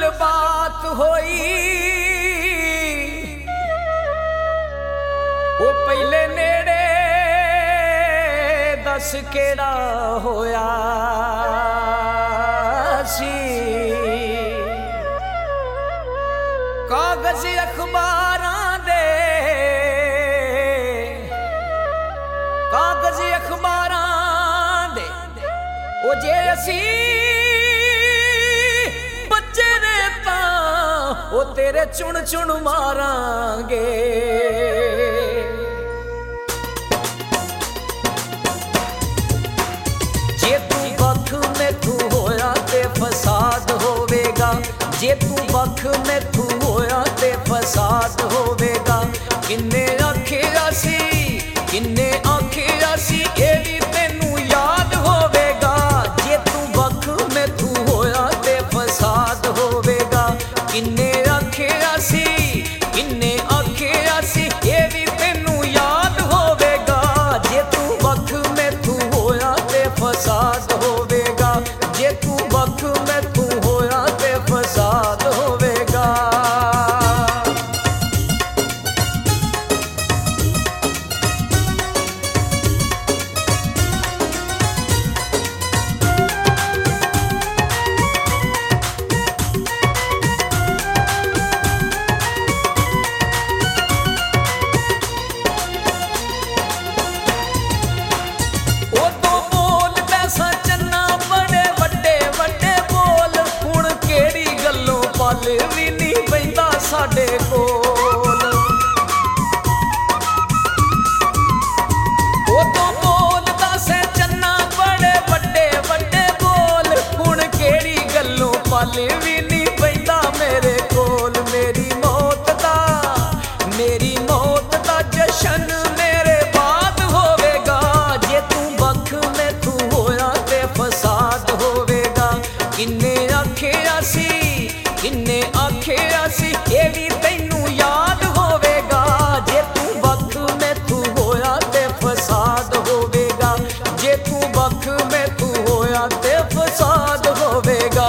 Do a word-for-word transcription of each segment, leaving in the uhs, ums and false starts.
बात होई वो पहले नेड़े दस केड़ा होया सी। कागज अखबारां दे कागज अखबारां दे ओ जे असी बच्चे ने तां ओ तेरे चुन चुन मारांगे। जे तू बख मैथू होया ते फसाद होवेगा, जे तू बख मैथू होया ते फसाद होवेगा। किन्ने आखिया सी किन्ने आखिया सी ये भी तेनू याद होवेगा। जे तू बख मैथू होया ते फसाद होवेगा। किन्ने आखिया सी किन्ने आखिया सी ये भी तेनू याद होवेगा। जे तू बख मैथू होया ते फसाद होवेगा। जे तू बख मैथू होया ते फसाद होवेगा। भी नहीं पैंदा साडे कोल ओ तो बोलदा से चन्ना बड़े बड़े बड़े बोल। हुण केड़ी गल्लों पल भी नहीं पैंदा मेरे कोल। मेरी मौत दा मेरी मौत दा जशन मेरे बाद होवेगा। जे तू बख मैथू होया ते फसाद होवेगा। किन्ने आखिया सी किन्ने आखिया सी ये भी तैनू याद होवेगा। जे तू बख मैथू होया ते फसाद होवेगा। जे तू बख मैथू होया ते फसाद होवेगा।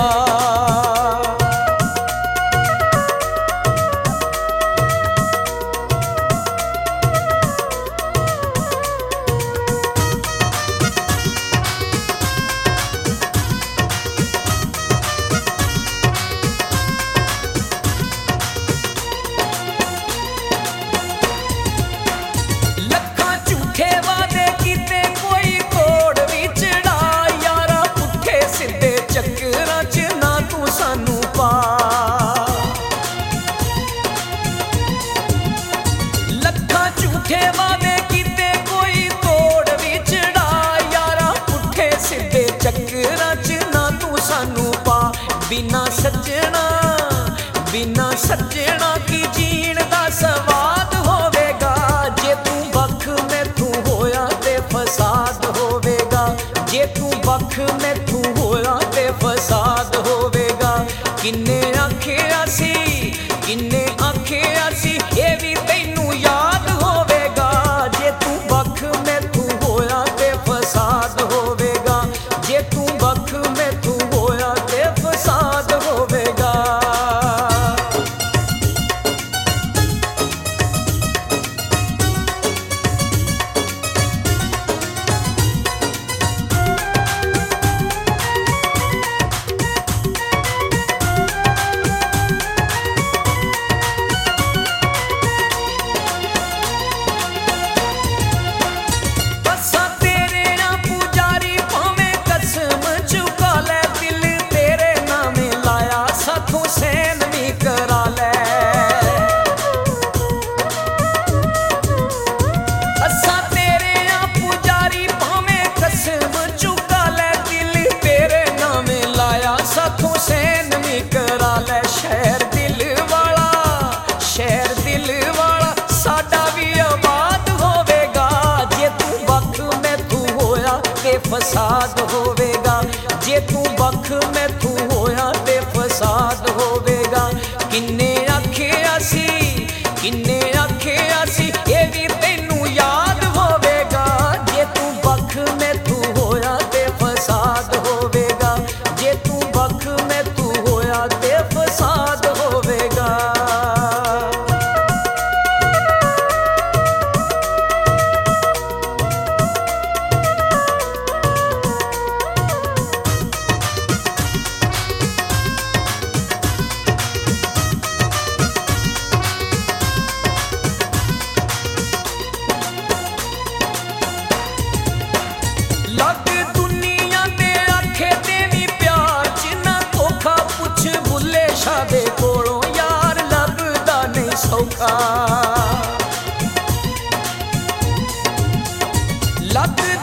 चक्करां च ना तू सानू पा। लखां झूठे वादे कीते कोई तोड़ भी चढ़ा। यारा पुट्ठे सिद्धे चक्करां च ना तू सानू पा। बिना सज्जणा बिना सज्जणा की जीण दा सवाद होवेगा। जे तू बख मैथू होया ते फसाद होवेगा। जे तू बख मैथू होया ते फसाद होवेगा। किन्ने आखिया सी किन्ने आखिया सी ये भी तैनू याद होवेगा। जे तू बख मैथू होया ते फसाद होवेगा। जे तू बख मैथू होया ते फसाद होवेगा। शहर दिल वाला शहर दिल वाला साडा भी आबाद होवेगा। जे तू बख मैथू होया ते फसाद होवेगा। जे तू बख मैथू होया ते फसाद होवेगा। किन्ने आखिया सी किन्ने आखिया सी ये भी तैनू याद होवेगा। जे तू बख मैथू होया ते फसाद होवेगा। जे तू बख मैथू होया ते फसाद ਲੱਤ